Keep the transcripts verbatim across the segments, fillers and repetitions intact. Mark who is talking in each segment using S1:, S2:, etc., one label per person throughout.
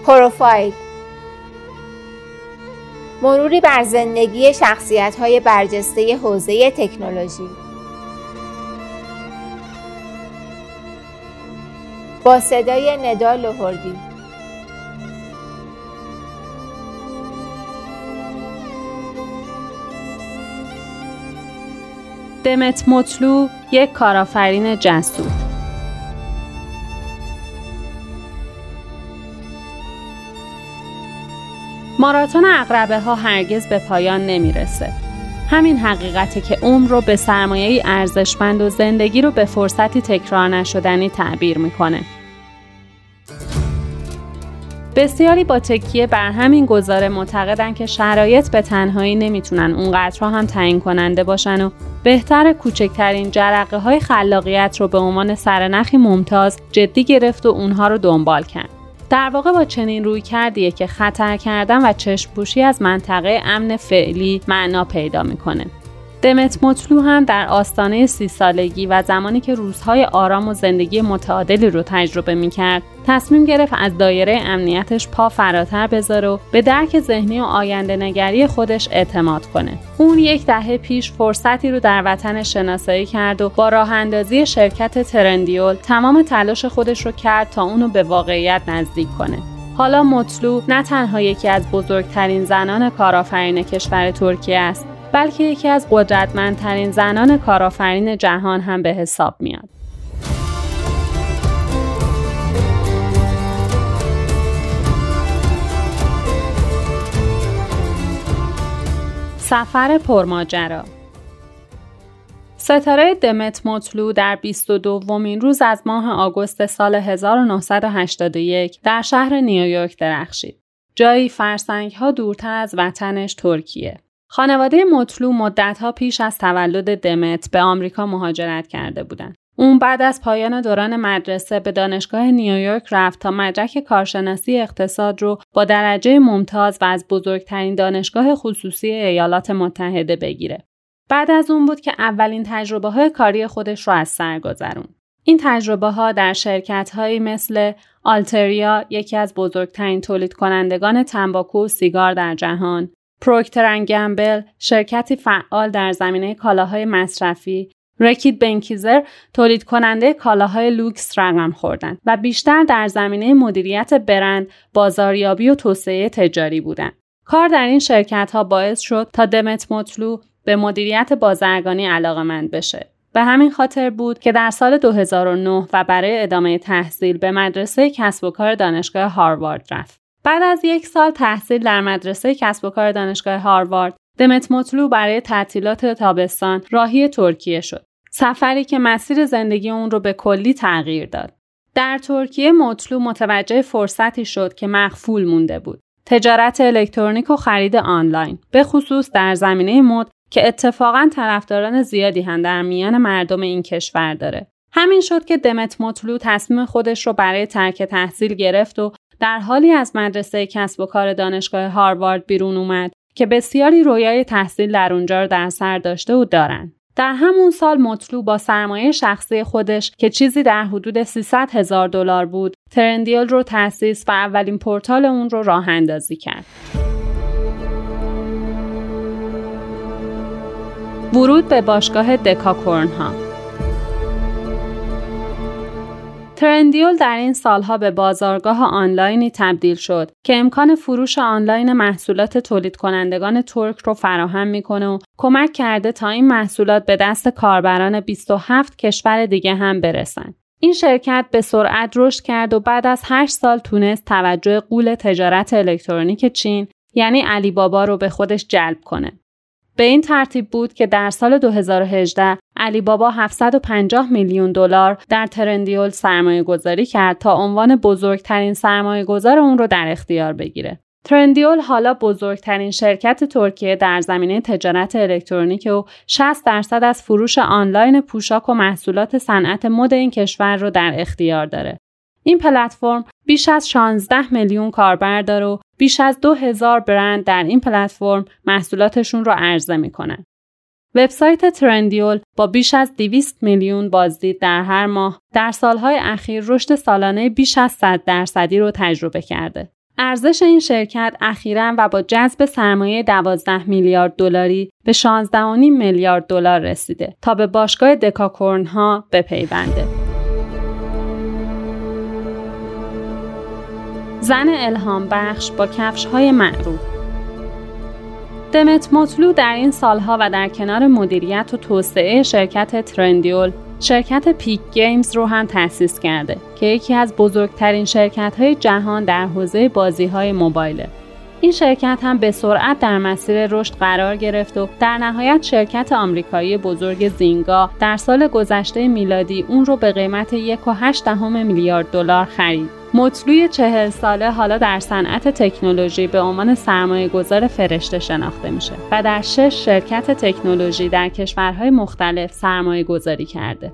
S1: پروفایل، مروری بر زندگی شخصیت‌های برجسته حوزه تکنولوژی. با صدای ندا لهردی.
S2: دمت مطلوب، یک کارآفرین جسور. ماراتون عقربه ها هرگز به پایان نمیرسه. همین حقیقته که عمر رو به سرمایه‌ای ارزشمند و زندگی رو به فرصتی تکرار نشدنی تعبیر میکنه. بسیاری با تکیه بر همین گزاره معتقدن که شرایط به تنهایی نمیتونن اونقدرها هم تعیین کننده باشن و بهتر کوچکترین جرقه های خلاقیت رو به عنوان سرنخی ممتاز جدی گرفت و اونها رو دنبال کرد. در واقع با چنین روی کردیه که خطر کردن و چشم پوشی از منطقه امن فعلی معنا پیدا میکنه. دمت مطلوب هم در آستانه سی سالگی و زمانی که روزهای آرام و زندگی متعادلی رو تجربه میکرد، تصمیم گرفت از دایره امنیتش پا فراتر بذاره و به درک ذهنی و آینده نگری خودش اعتماد کنه. اون یک دهه پیش فرصتی رو در وطن شناسایی کرد و با راه اندازی شرکت ترندیول تمام تلاش خودش رو کرد تا اونو به واقعیت نزدیک کنه. حالا مطلوب نه تنها یکی از بزرگترین زنان کارآفرین کشور ترکیه است، بلکه یکی از قدرتمندترین زنان کارآفرین جهان هم به حساب میاد. سفر پرماجرا. ستاره دمت مطلوب در بیست و دومین روز از ماه آگوست سال هزار و نهصد و هشتاد و یک در شهر نیویورک درخشید. جایی فرسنگ‌ها دورتر از وطنش ترکیه. خانواده مطلوب مدت‌ها پیش از تولد دمت به آمریکا مهاجرت کرده بودند. اون بعد از پایان دوران مدرسه به دانشگاه نیویورک رفت تا مدرک کارشناسی اقتصاد رو با درجه ممتاز و از بزرگترین دانشگاه خصوصی ایالات متحده بگیره. بعد از اون بود که اولین تجربه‌های کاری خودش رو از سر گذروند. این تجربه‌ها در شرکت‌هایی مثل آلتریا، یکی از بزرگترین تولید کنندگان تنباکو و سیگار در جهان، پروکتر اند گمبل، شرکتی فعال در زمینه کالاهای مصرفی، رکید بنکیزر، تولید کننده کالاهای لوکس رقم خوردند و بیشتر در زمینه مدیریت برند، بازاریابی و توسعه تجاری بودند. کار در این شرکت‌ها باعث شد تا دمت مطلوب به مدیریت بازرگانی علاقه‌مند بشه. به همین خاطر بود که در سال دو هزار و نه و برای ادامه تحصیل به مدرسه کسب و کار دانشگاه هاروارد رفت. بعد از یک سال تحصیل در مدرسه کسب و کار دانشگاه هاروارد، دمت مطلوب برای تعطیلات تابستان راهی ترکیه شد. سفری که مسیر زندگی اون رو به کلی تغییر داد. در ترکیه مطلوب متوجه فرصتی شد که مغفول مونده بود. تجارت الکترونیک و خرید آنلاین، به خصوص در زمینه مد که اتفاقاً طرفداران زیادی هم در میان مردم این کشور داره. همین شد که دمت مطلوب تصمیم خودش رو برای ترک تحصیل گرفت و در حالی از مدرسه کسب و کار دانشگاه هاروارد بیرون اومد که بسیاری رویای تحصیل در اونجا در سر داشته و دارن. در همون سال مطلوب با سرمایه شخصی خودش که چیزی در حدود سیصد هزار دلار بود، ترندیول رو تأسیس و اولین پورتال اون رو راه اندازی کرد. ورود به باشگاه دکاکورن ها. ترندیول در این سالها به بازارگاه آنلاینی تبدیل شد که امکان فروش آنلاین محصولات تولید کنندگان ترک رو فراهم میکنه و کمک کرده تا این محصولات به دست کاربران بیست و هفت کشور دیگه هم برسن. این شرکت به سرعت رشد کرد و بعد از هشت سال تونست توجه غول تجارت الکترونیک چین یعنی علی بابا رو به خودش جلب کنه. به این ترتیب بود که در سال دو هزار و هجده علی بابا هفتصد و پنجاه میلیون دلار در ترندیول سرمایه گذاری کرد تا عنوان بزرگترین سرمایه گذار اون رو در اختیار بگیره. ترندیول حالا بزرگترین شرکت ترکیه در زمینه تجارت الکترونیک و شصت درصد از فروش آنلاین پوشاک و محصولات صنعت مد این کشور رو در اختیار داره. این پلتفرم بیش از شانزده میلیون کاربر داره و بیش از دو هزار برند در این پلتفرم محصولاتشون رو عرضه میکنن. وبسایت ترندیول با بیش از دویست میلیون بازدید در هر ماه در سالهای اخیر رشد سالانه بیش از صد درصدی رو تجربه کرده. ارزش این شرکت اخیراً و با جذب سرمایه دوازده میلیارد دلاری به شانزده و نیم میلیارد دلار رسیده تا به باشگاه دکاکورن ها بپیونده. زن الهام بخش با کفش‌های معروف. دمت موتلو در این سالها و در کنار مدیریت و توسعه شرکت ترندیول، شرکت پیک گیمز رو هم تأسیس کرده که یکی از بزرگترین شرکت‌های جهان در حوزه بازی‌های موبایله. این شرکت هم به سرعت در مسیر رشد قرار گرفت و در نهایت شرکت آمریکایی بزرگ زینگا در سال گذشته میلادی اون رو به قیمت یک و هشت دهم میلیارد دلار خرید. موتلوی چهل ساله حالا در صنعت تکنولوژی به عنوان سرمایه‌گذار فرشته شناخته میشه و در شش شرکت تکنولوژی در کشورهای مختلف سرمایه‌گذاری کرده.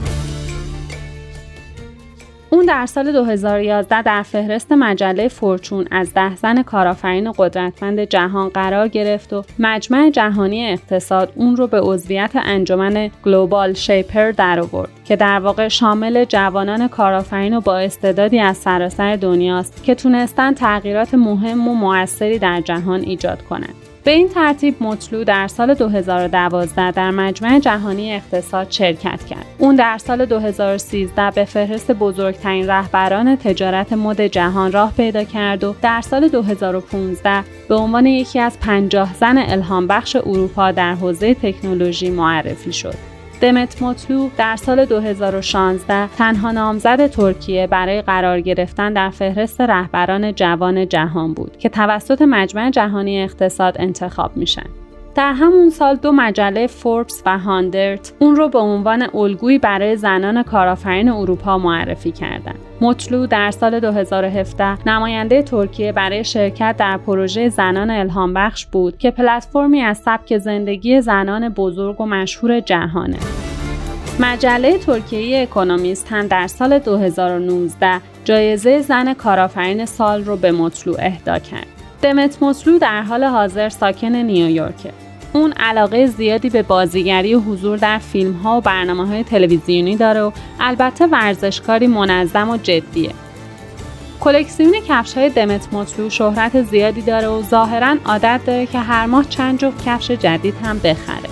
S2: اون در سال دو هزار و یازده در فهرست مجله فورچون از ده زن کارآفرین قدرتمند جهان قرار گرفت و مجمع جهانی اقتصاد اون رو به عضویت انجمن گلوبال شیپر درآورد که در واقع شامل جوانان کارآفرین و با استعدادی از سراسر دنیاست که تونستن تغییرات مهم و مؤثری در جهان ایجاد کنند. به این ترتیب موتلو در سال دو هزار و دوازده در مجمع جهانی اقتصاد شرکت کرد. اون در سال دو هزار و سیزده به فهرست بزرگترین رهبران تجارت مد جهان راه پیدا کرد و در سال دو هزار و پانزده به عنوان یکی از پنجاه زن الهام بخش اروپا در حوزه تکنولوژی معرفی شد. دمت موتلو در سال دو هزار و شانزده تنها نامزد ترکیه برای قرار گرفتن در فهرست رهبران جوان جهان بود که توسط مجمع جهانی اقتصاد انتخاب میشن. در همون سال دو مجله فوربس و هاندرت اون رو به عنوان الگویی برای زنان کارآفرین اروپا معرفی کردند. موتلو در سال دو هزار و هفده نماینده ترکیه برای شرکت در پروژه زنان الهام بخش بود که پلتفرمی از سبک زندگی زنان بزرگ و مشهور جهانه. مجله ترکیه اکونومیست هم در سال دو هزار و نوزده جایزه زن کارآفرین سال رو به موتلو اهدا کرد. دمت موتلو در حال حاضر ساکن نیویورکه. اون علاقه زیادی به بازیگری و حضور در فیلم‌ها و برنامه‌های تلویزیونی داره و البته ورزشکاری منظم و جدیه. کلکسیون کفش‌های دمت موتلو شهرت زیادی داره و ظاهراً عادت داره که هر ماه چند جفت کفش جدید هم بخره.